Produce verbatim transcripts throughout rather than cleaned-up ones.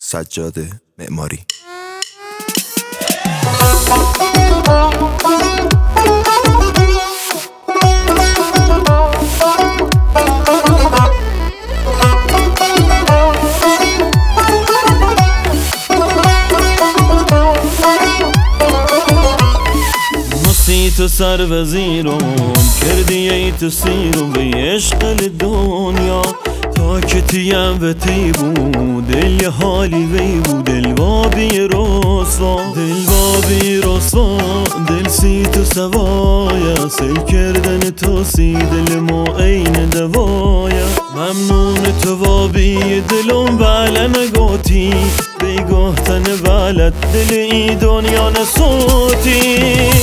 سجاد معماری. تو سر وزیرم کردی ای تو سیرم به عشق دنیا تا که تیم و تی بود دل یه حالی وی بود دل بابی رسوا دل بابی رسوا دل سی تو سوایا سل کردن تو سی دل ما این دوایا ممنون تو بابی دلم بله نگاتی بگاهتن بلد دل ای دنیا نسوتی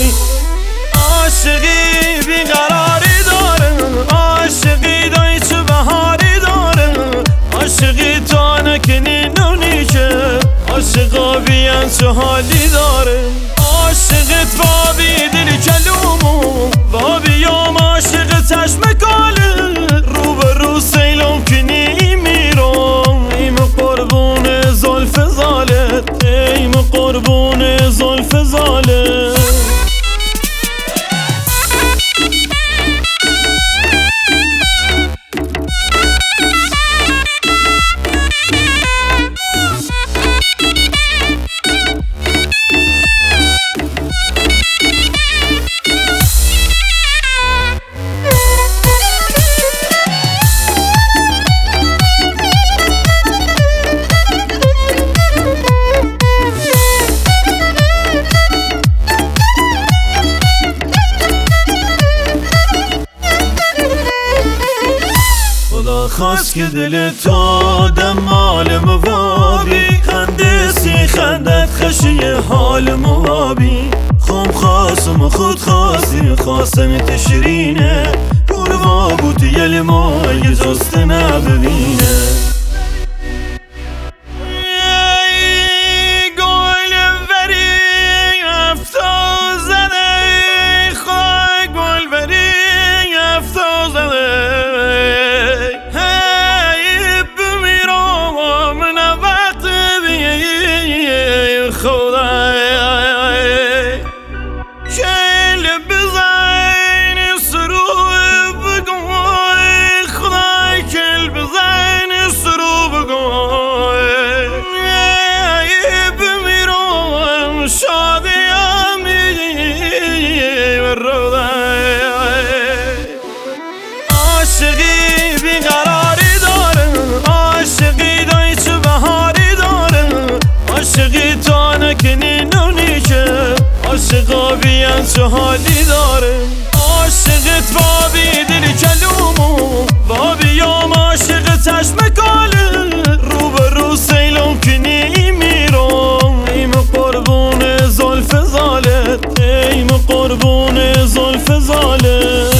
عاشقی بیقراری داره عاشقی دایی چه بهاری داره عاشقی تا نکنی نونی که عاشقا بیان چه حالی داره عاشقت بابی دلی کلومو بابی یام عاشق چشم کاله رو به رو سیلم کنی میرم ایم قربون زلف زالت ایم قربون زلف زالت خواست که دل تو دم مال موابی خنده سی خندت خشی حال موابی خوم خواستم خود خواستی خواستم تشرینه گروا بودی یل ما یه جست نببینه عاشقی بیقراری داره عاشقی دایی چه بهاری داره عاشقی تا نکنی نونی که عاشقا بیان چه حالی داره عاشقت بابی دلی کلومو بابی یام عاشق چشم کاله رو به رو سیلم کنی میرم ایم قربون زلف زالت ایم قربون زلف زالت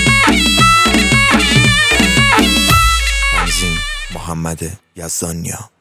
محمد یزدانیا.